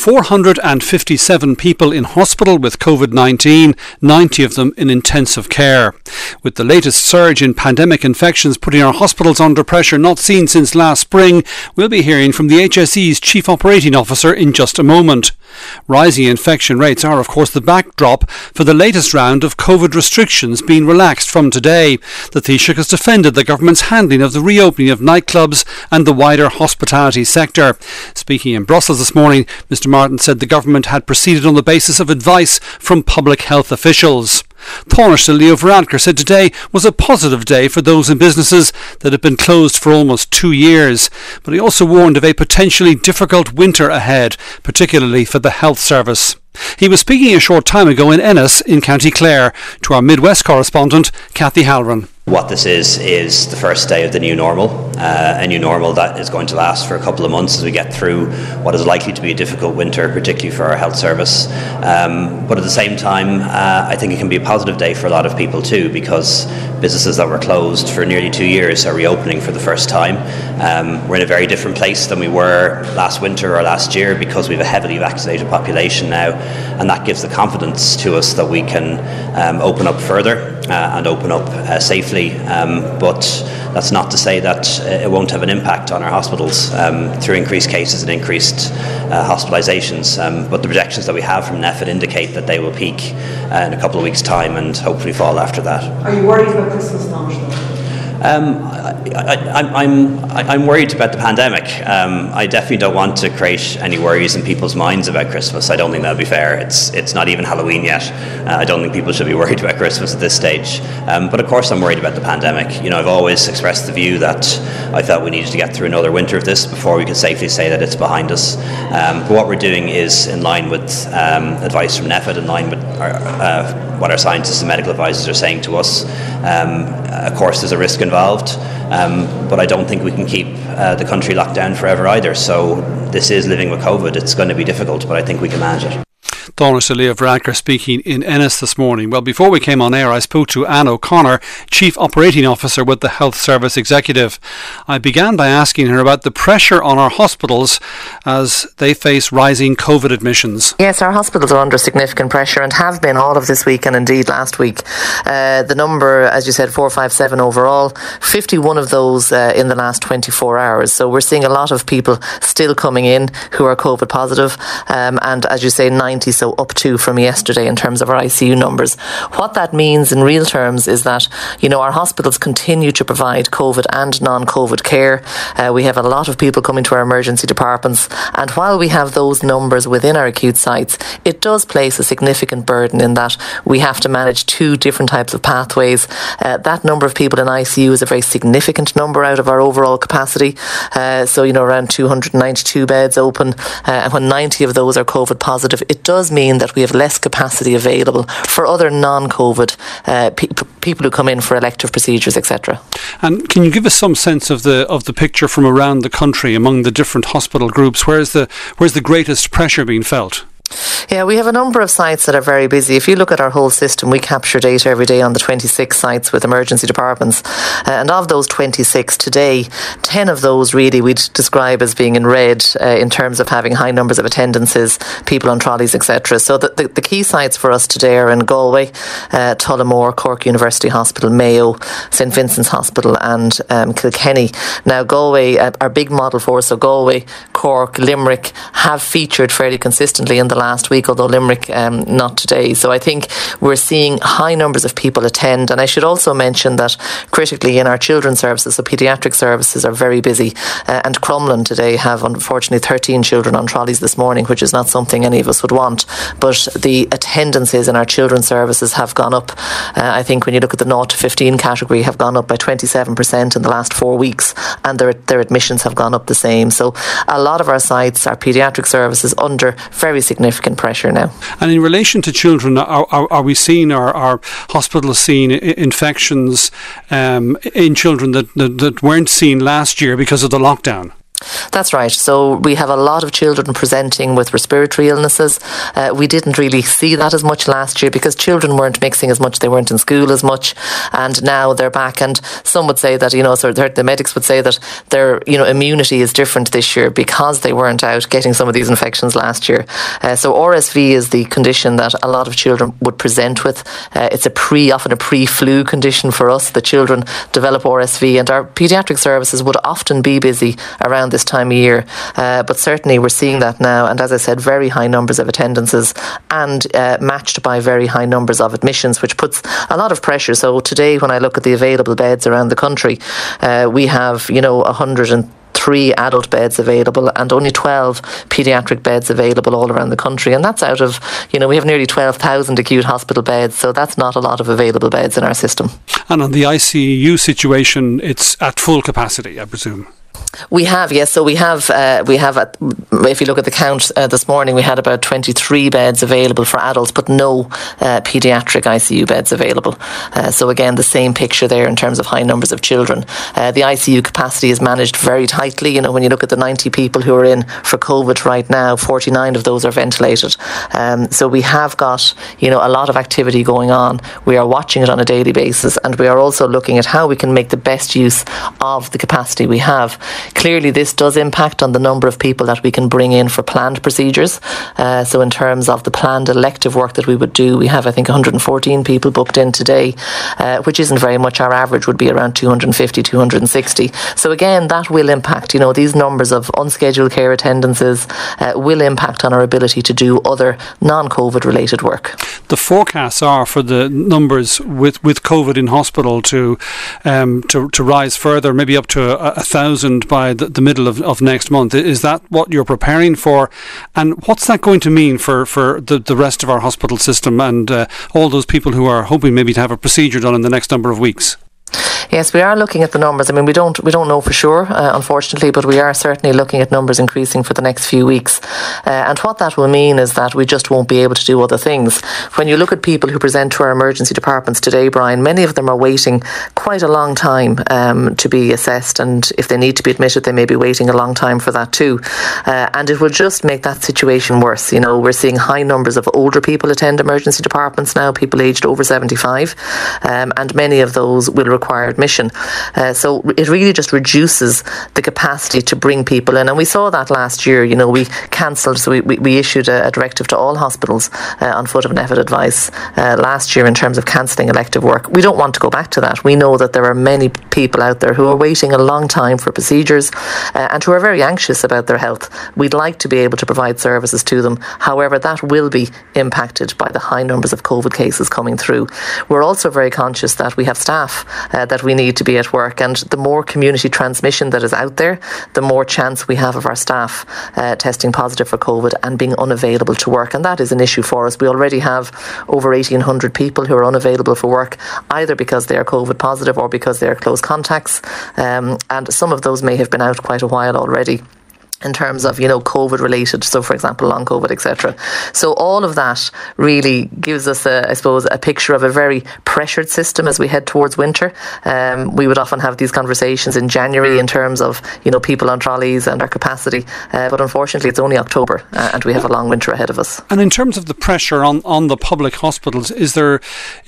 457 people in hospital with COVID-19, 90 of them in intensive care. With the latest surge in pandemic infections putting our hospitals under pressure not seen since last spring, we'll be hearing from the HSE's Chief Operating Officer in just a moment. Rising infection rates are, of course, the backdrop for the latest round of COVID restrictions being relaxed from today. The Taoiseach has defended the government's handling of the reopening of nightclubs and the wider hospitality sector. Speaking in Brussels this morning, Mr Martin said the government had proceeded on the basis of advice from public health officials. Taoiseach Leo Varadkar said today was a positive day for those in businesses that had been closed for almost 2 years. But he also warned of a potentially difficult winter ahead, particularly for the health service. He was speaking a short time ago in Ennis in County Clare to our Midwest correspondent, Kathy Halloran. What this is the first day of the new normal, a new normal that is going to last for a couple of months as we get through what is likely to be a difficult winter, particularly for our health service. But at the same time, I think it can be a positive day for a lot of people too, because businesses that were closed for nearly 2 years are reopening for the first time. We're in a very different place than we were last winter or last year because we have a heavily vaccinated population now, and that gives the confidence to us that we can open up further and open up safely. But that's not to say that it won't have an impact on our hospitals through increased cases and increased hospitalisations. But the projections that we have from NPHET indicate that they will peak in a couple of weeks' time and hopefully fall after that. Are you worried about Christmas now? I'm worried about the pandemic. I definitely don't want to create any worries in people's minds about Christmas. I don't think that would be fair. It's not even Halloween yet. I don't think people should be worried about Christmas at this stage. But of course I'm worried about the pandemic. You know, I've always expressed the view that I felt we needed to get through another winter of this before we could safely say that it's behind us. But what we're doing is in line with advice from NPHET, in line with what our scientists and medical advisors are saying to us. Of course there's a risk involved, but I don't think we can keep the country locked down forever either. So this is living with COVID. It's going to be difficult, but I think we can manage it. Taoiseach Leo Varadkar speaking in Ennis this morning. Well, before we came on air, I spoke to Anne O'Connor, Chief Operating Officer with the Health Service Executive. I began by asking her about the pressure on our hospitals as they face rising COVID admissions. Yes, our hospitals are under significant pressure and have been all of this week and indeed last week. The number, as you said, 457 overall, 51 of those in the last 24 hours. So we're seeing a lot of people still coming in who are COVID positive, and as you say, 90, so up 2 from yesterday in terms of our ICU numbers. What that means in real terms is that, you know, our hospitals continue to provide COVID and non-COVID care. We have a lot of people coming to our emergency departments, and while we have those numbers within our acute sites, it does place a significant burden in that we have to manage 2 different types of pathways. That number of people in ICU is a very significant number out of our overall capacity. So, you know, around 292 beds open, and when 90 of those are COVID positive, it does mean that we have less capacity available for other non-COVID people who come in for elective procedures, etc. And can you give us some sense of the picture from around the country among the different hospital groups? Where's the greatest pressure being felt? Yeah, we have a number of sites that are very busy. If you look at our whole system, we capture data every day on the 26 sites with emergency departments. And of those 26 today, 10 of those really we'd describe as being in red in terms of having high numbers of attendances, people on trolleys, etc. So the key sites for us today are in Galway, Tullamore, Cork University Hospital, Mayo, St Vincent's Hospital and Kilkenny. Now Galway, our big model for us, so Galway, Cork, Limerick have featured fairly consistently in the last week, although Limerick not today. So I think we're seeing high numbers of people attend. And I should also mention that critically in our children's services, so paediatric services are very busy, and Crumlin today have unfortunately 13 children on trolleys this morning, which is not something any of us would want. But the attendances in our children's services have gone up. I think when you look at the 0 to 15 category, have gone up by 27% in the last 4 weeks, and their admissions have gone up the same. So a lot of our sites, our paediatric services, under very significant pressure now. And in relation to children, are we seeing, are hospitals seeing infections in children that weren't seen last year because of the lockdown? That's right. So we have a lot of children presenting with respiratory illnesses. We didn't really see that as much last year because children weren't mixing as much, they weren't in school as much, and now they're back. And some would say that, the medics would say that their, immunity is different this year because they weren't out getting some of these infections last year. So RSV is the condition that a lot of children would present with. It's often a pre-flu condition for us. The children develop RSV, and our paediatric services would often be busy around this time of year, but certainly we're seeing that now, and as I said, very high numbers of attendances and matched by very high numbers of admissions, which puts a lot of pressure. So today, when I look at the available beds around the country, we have 103 adult beds available and only 12 paediatric beds available all around the country, and that's out of, we have nearly 12,000 acute hospital beds, so that's not a lot of available beds in our system. And on the ICU situation, it's at full capacity, I presume? We have, yes. So we have, if you look at the count this morning, we had about 23 beds available for adults, but no paediatric ICU beds available. So again, the same picture there in terms of high numbers of children. The ICU capacity is managed very tightly. When you look at the 90 people who are in for COVID right now, 49 of those are ventilated. So we have got, a lot of activity going on. We are watching it on a daily basis, and we are also looking at how we can make the best use of the capacity we have. Clearly, this does impact on the number of people that we can bring in for planned procedures. So in terms of the planned elective work that we would do, we have, I think, 114 people booked in today, which isn't very much. Our average would be around 250, 260. So again, that will impact. These numbers of unscheduled care attendances will impact on our ability to do other non-COVID related work. The forecasts are for the numbers with COVID in hospital to rise further, maybe up to 1,000 by the middle of next month. Is that what you're preparing for? And what's that going to mean for the rest of our hospital system and all those people who are hoping maybe to have a procedure done in the next number of weeks? Yes, we are looking at the numbers. We don't know for sure, unfortunately, but we are certainly looking at numbers increasing for the next few weeks. And what that will mean is that we just won't be able to do other things. When you look at people who present to our emergency departments today, Brian, many of them are waiting quite a long time to be assessed, and if they need to be admitted, they may be waiting a long time for that too. And it will just make that situation worse. We're seeing high numbers of older people attend emergency departments now, people aged over 75, and many of those will require admission. So it really just reduces the capacity to bring people in. And we saw that last year. We cancelled, so we issued a directive to all hospitals on foot of NPHET advice last year in terms of cancelling elective work. We don't want to go back to that. We know that there are many people out there who are waiting a long time for procedures and who are very anxious about their health. We'd like to be able to provide services to them. However, that will be impacted by the high numbers of COVID cases coming through. We're also very conscious that we have staff that we need to be at work, and the more community transmission that is out there, the more chance we have of our staff testing positive for COVID and being unavailable to work, and that is an issue for us. We already have over 1,800 people who are unavailable for work, either because they are COVID positive or because they are close contacts, and some of those may have been out quite a while already in terms of, COVID related, so for example, long COVID, etc. So all of that really gives us, a picture of a very pressured system as we head towards winter. We would often have these conversations in January in terms of, people on trolleys and our capacity, but unfortunately it's only October and we have a long winter ahead of us. And in terms of the pressure on the public hospitals, is there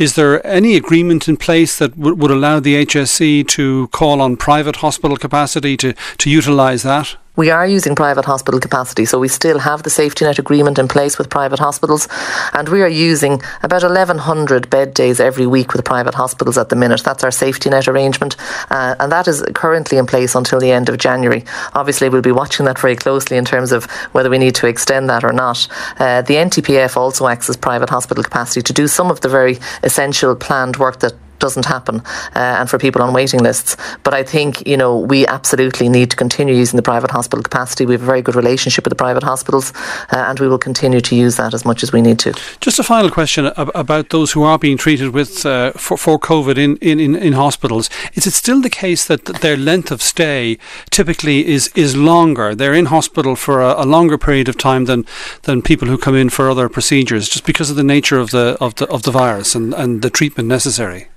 any agreement in place that would allow the HSE to call on private hospital capacity to utilise that? We are using private hospital capacity, so we still have the safety net agreement in place with private hospitals, and we are using about 1,100 bed days every week with private hospitals at the minute. That's our safety net arrangement, and that is currently in place until the end of January. Obviously, we'll be watching that very closely in terms of whether we need to extend that or not. The NTPF also acts as private hospital capacity to do some of the very essential planned work that doesn't happen and for people on waiting lists. But I think, we absolutely need to continue using the private hospital capacity. We have a very good relationship with the private hospitals and we will continue to use that as much as we need to. Just a final question about those who are being treated with for COVID in hospitals. Is it still the case that their length of stay typically is longer? They're in hospital for a longer period of time than people who come in for other procedures, just because of the nature of the virus and the treatment necessary?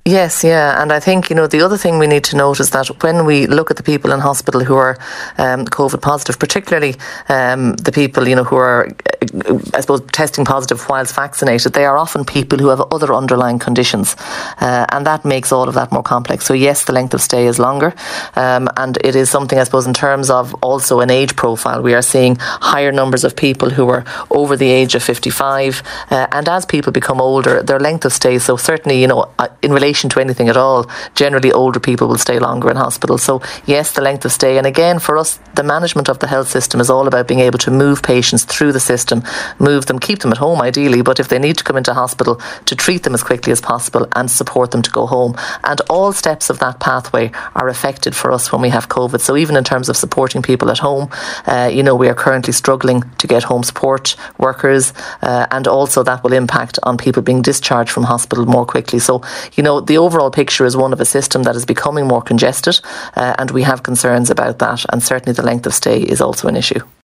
Yes, yeah, and I think, the other thing we need to note is that when we look at the people in hospital who are COVID positive, particularly the people, who are, I suppose, testing positive whilst vaccinated, they are often people who have other underlying conditions, and that makes all of that more complex. So yes, the length of stay is longer, and it is something, I suppose, in terms of also an age profile. We are seeing higher numbers of people who are over the age of 55, and as people become older, their length of stay, so certainly, in relation to anything at all, generally older people will stay longer in hospital. So yes, the length of stay, and again for us, the management of the health system is all about being able to move patients through the system, move them, keep them at home ideally, but if they need to come into hospital, to treat them as quickly as possible and support them to go home. And all steps of that pathway are affected for us when we have COVID. So even in terms of supporting people at home, we are currently struggling to get home support workers, and also that will impact on people being discharged from hospital more quickly. So the overall picture is one of a system that is becoming more congested, and we have concerns about that, and certainly the length of stay is also an issue.